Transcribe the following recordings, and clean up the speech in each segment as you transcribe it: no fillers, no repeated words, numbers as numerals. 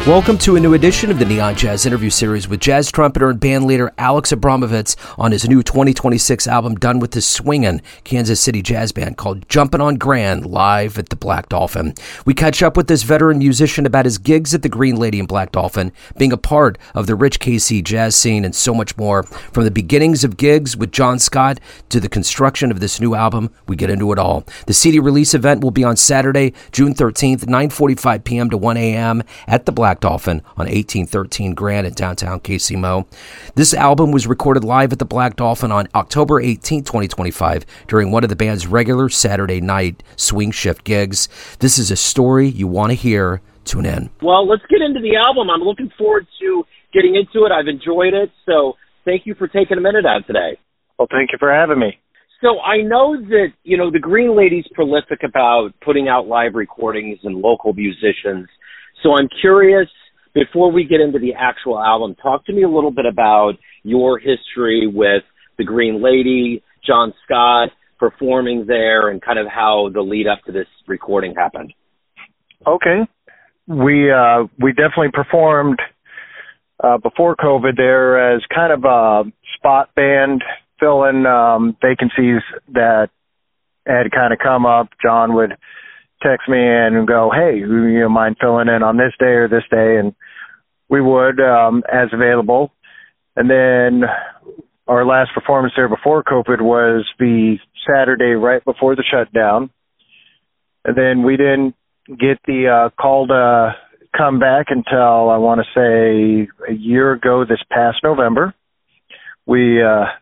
Welcome to a new edition of the Neon Jazz interview series with jazz trumpeter and bandleader Alex Abramovitz on his new 2026 album Done with the Swingin' Kansas City jazz band called Jumpin' on Grand live at the Black Dolphin. We catch up with this veteran musician about his gigs at the Green Lady and Black Dolphin, being a part of the rich KC jazz scene, and so much more. From the beginnings of gigs with John Scott to the construction of this new album, we get into it all. The CD release event will be on Saturday, June 13th, 9:45 p.m. to 1 a.m. at the Black Dolphin on 1813 Grand in downtown KC-Mo. This album was recorded live at the Black Dolphin on October 18, 2025, during one of the band's regular Saturday night swing shift gigs. This is a story you want to hear. Tune in. Well, let's get into the album. I'm looking forward to getting into it. I've enjoyed it, so thank you for taking a minute out today. Well, thank you for having me. So I know that, the Green Lady's prolific about putting out live recordings and local musicians. So I'm curious, before we get into the actual album, talk to me a little bit about your history with the Green Lady, John Scott, performing there, and kind of how the lead up to this recording happened. Okay. We definitely performed before COVID there as kind of a spot band, filling vacancies that had kind of come up. John would text me in and go, hey, you mind filling in on this day or this day? And we would, as available. And then our last performance there before COVID was the Saturday right before the shutdown. And then we didn't get the call to come back until, I want to say, a year ago this past November. We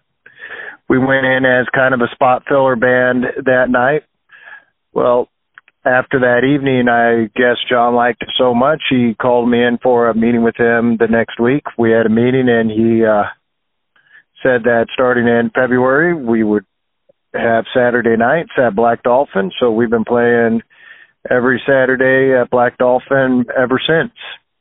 went in as kind of a spot filler band that night. Well, after that evening, I guess John liked it so much, he called me in for a meeting with him the next week. We had a meeting, and he said that starting in February, we would have Saturday nights at Black Dolphin. So we've been playing every Saturday at Black Dolphin ever since.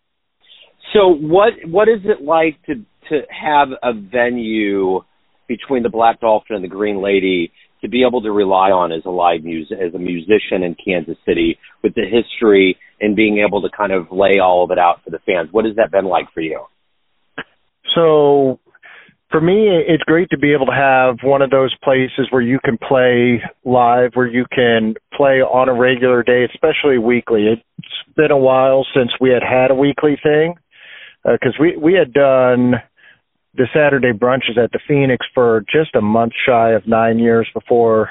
So what is it like to have a venue between the Black Dolphin and the Green Lady to be able to rely on as a musician in Kansas City, with the history and being able to kind of lay all of it out for the fans? What has that been like for you? So for me, it's great to be able to have one of those places where you can play live, where you can play on a regular day, especially weekly. It's been a while since we had a weekly thing, because we had done the Saturday brunches at the Phoenix for just a month shy of 9 years before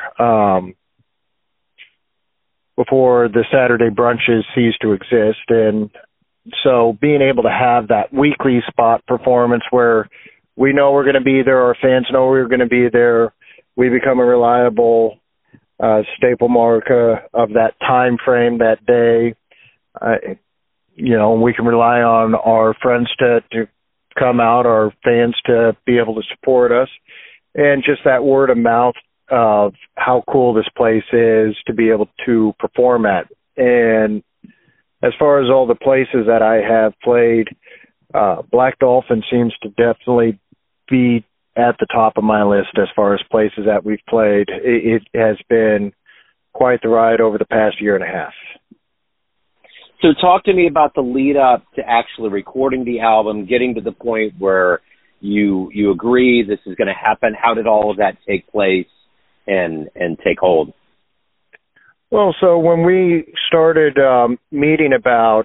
the Saturday brunches ceased to exist. And so being able to have that weekly spot performance where we know we're going to be there, our fans know we're going to be there, we become a reliable staple marker of that time frame, that day. We can rely on our friends to come out, our fans to be able to support us, and just that word of mouth of how cool this place is to be able to perform at. And as far as all the places that I have played, Black Dolphin seems to definitely be at the top of my list as far as places that we've played. It has been quite the ride over the past year and a half. So talk to me about the lead up to actually recording the album, getting to the point where you agree this is going to happen. How did all of that take place and take hold? Well, so when we started meeting about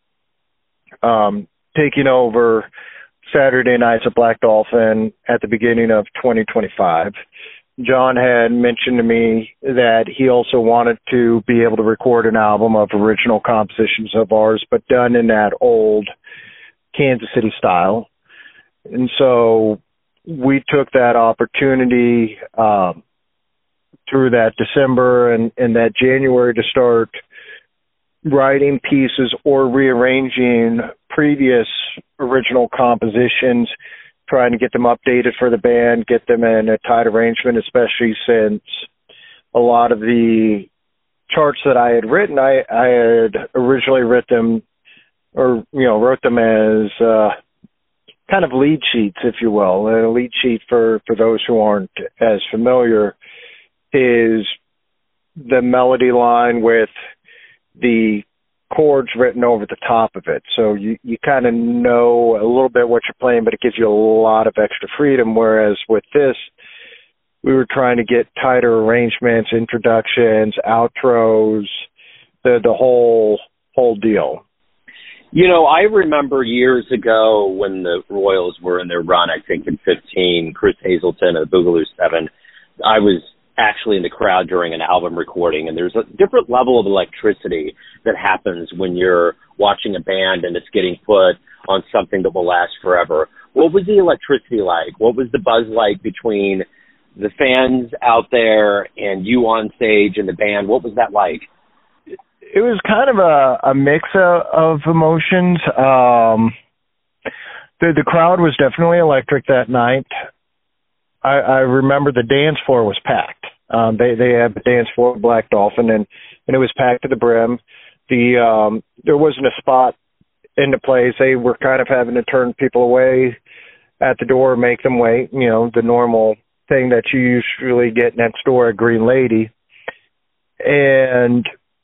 taking over Saturday nights at Black Dolphin at the beginning of 2025, John had mentioned to me that he also wanted to be able to record an album of original compositions of ours, but done in that old Kansas City style. And so we took that opportunity through that December and that January to start writing pieces or rearranging previous original compositions, trying to get them updated for the band, get them in a tight arrangement, especially since a lot of the charts that I had written, I had originally wrote them as kind of lead sheets, if you will. A lead sheet, for those who aren't as familiar, is the melody line with the chords written over the top of it. So you kind of know a little bit what you're playing, but it gives you a lot of extra freedom. Whereas with this, we were trying to get tighter arrangements, introductions, outros, the whole deal. You know, I remember years ago when the Royals were in their run, I think in 15, Chris Hazelton of the Boogaloo 7, I was actually in the crowd during an album recording, and there's a different level of electricity that happens when you're watching a band and it's getting put on something that will last forever. What was the electricity like? What was the buzz like between the fans out there and you on stage and the band? What was that like? It was kind of a mix of emotions. The crowd was definitely electric that night. I remember the dance floor was packed. They had the dance floor at Black Dolphin, and it was packed to the brim. There wasn't a spot into place. They were kind of having to turn people away at the door, make them wait. You know, the normal thing that you usually get next door at Green Lady. And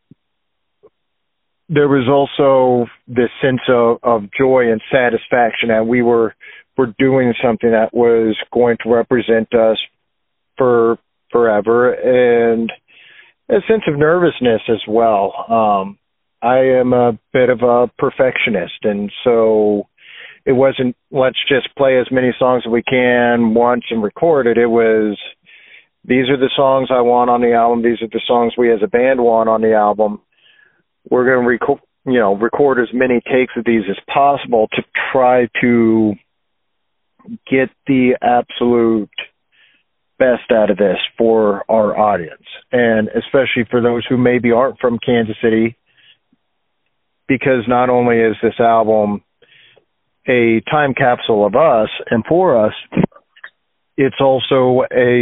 there was also this sense of joy and satisfaction that we were doing something that was going to represent us for forever, and a sense of nervousness as well. I am a bit of a perfectionist, and so it wasn't let's just play as many songs as we can once and record it. It was, these are the songs I want on the album. These are the songs we as a band want on the album. We're going to record as many takes of these as possible to try to get the absolute best out of this for our audience, and especially for those who maybe aren't from Kansas City, because not only is this album a time capsule of us and for us, it's also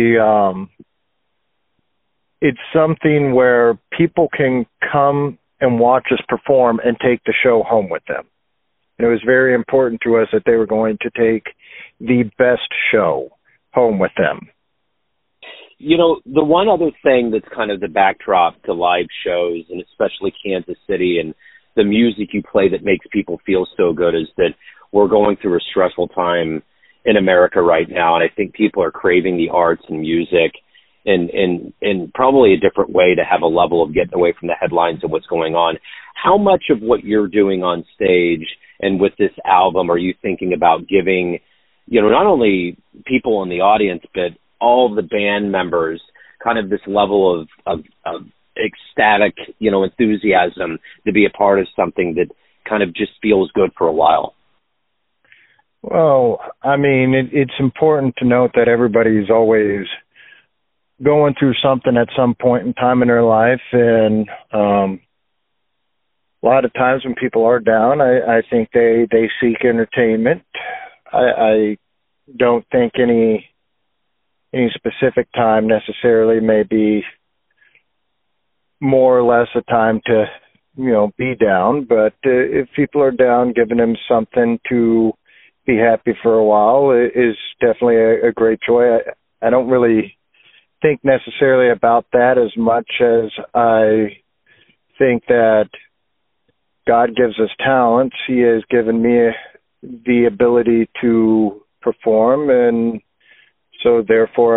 it's something where people can come and watch us perform and take the show home with them. And it was very important to us that they were going to take the best show home with them. You know, the one other thing that's kind of the backdrop to live shows, and especially Kansas City and the music you play that makes people feel so good, is that we're going through a stressful time in America right now. And I think people are craving the arts and music in probably a different way to have a level of getting away from the headlines of what's going on. How much of what you're doing on stage and with this album are you thinking about giving, you know, not only people in the audience, but all the band members kind of this level of ecstatic, you know, enthusiasm to be a part of something that kind of just feels good for a while? Well, I mean, it's important to note that everybody's always going through something at some point in time in their life, and a lot of times when people are down, I think they seek entertainment. I don't think any specific time necessarily, maybe more or less a time to, you know, be down, but if people are down, giving them something to be happy for a while is definitely a great joy. I don't really think necessarily about that as much as I think that God gives us talents. He has given me the ability to perform, and so therefore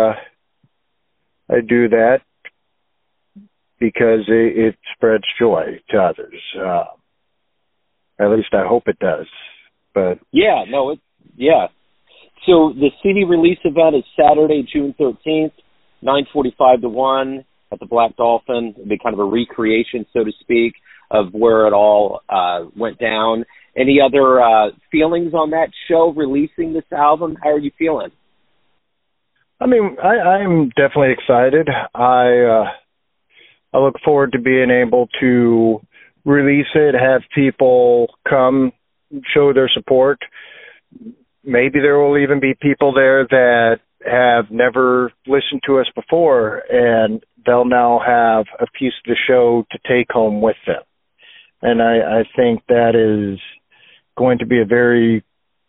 I do that because it spreads joy to others. At least I hope it does. But yeah, no, So the CD release event is Saturday, June 13th, 9:45 to 1 at the Black Dolphin. It'll be kind of a recreation, so to speak, of where it all went down. Any other feelings on that show, releasing this album? How are you feeling? I mean, I'm definitely excited. I look forward to being able to release it, have people come show their support. Maybe there will even be people there that have never listened to us before, and they'll now have a piece of the show to take home with them. And I think that is going to be a very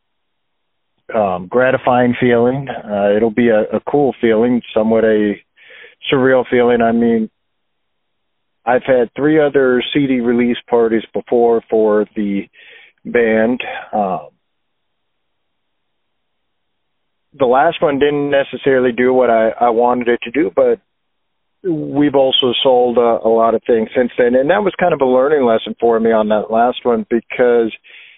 gratifying feeling. It'll be a cool feeling, somewhat a surreal feeling. I mean, I've had 3 other CD release parties before for the band. The last one didn't necessarily do what I wanted it to do, but we've also sold a lot of things since then. And that was kind of a learning lesson for me on that last one, because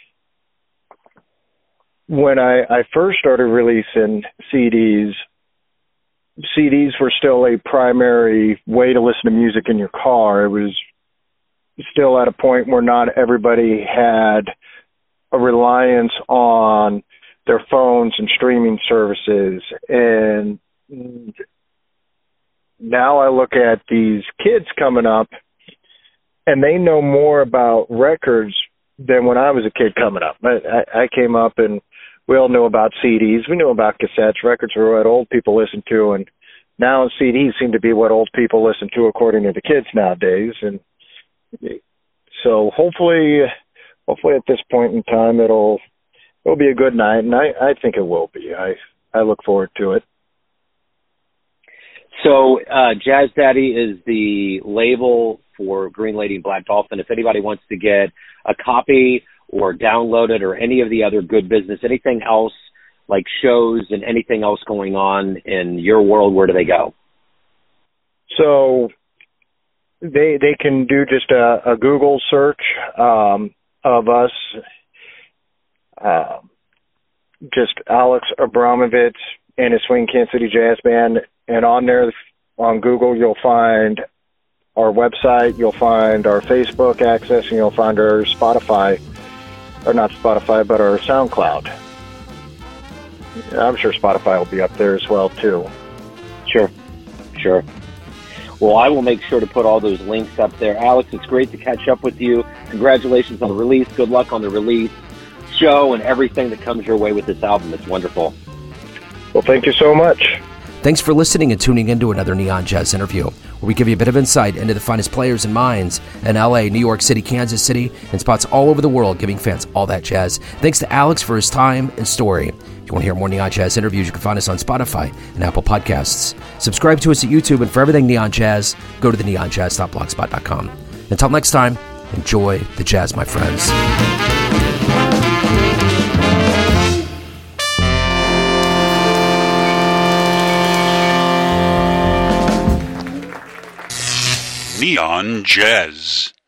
when I first started releasing CDs were still a primary way to listen to music in your car. It was still at a point where not everybody had a reliance on their phones and streaming services. And now I look at these kids coming up, and they know more about records than when I was a kid coming up. I came up and we all knew about CDs. We knew about cassettes. Records were what old people listened to, and now CDs seem to be what old people listen to according to the kids nowadays. And so hopefully at this point in time, it'll be a good night, and I think it will be. I look forward to it. So Jazz Daddy is the label for Green Lady and Black Dolphin. If anybody wants to get a copy or download it, or any of the other good business, anything else like shows and anything else going on in your world, where do they go? So they can do just a Google search of us, just Alex Abramovitz and his Swing Kansas City Jazz Band, and on there on Google you'll find our website, you'll find our Facebook access, and you'll find our Spotify, or not Spotify, but our SoundCloud. I'm sure Spotify will be up there as well, too. Sure. Well, I will make sure to put all those links up there. Alex, it's great to catch up with you. Congratulations on the release. Good luck on the release, show, and everything that comes your way with this album. It's wonderful. Well, thank you so much. Thanks for listening and tuning into another Neon Jazz interview, where we give you a bit of insight into the finest players and minds in LA, New York City, Kansas City, and spots all over the world, giving fans all that jazz. Thanks to Alex for his time and story. If you want to hear more Neon Jazz interviews, you can find us on Spotify and Apple Podcasts. Subscribe to us at YouTube, and for everything Neon Jazz, go to the neonjazz.blogspot.com. Until next time, enjoy the jazz, my friends. Neon Jazz.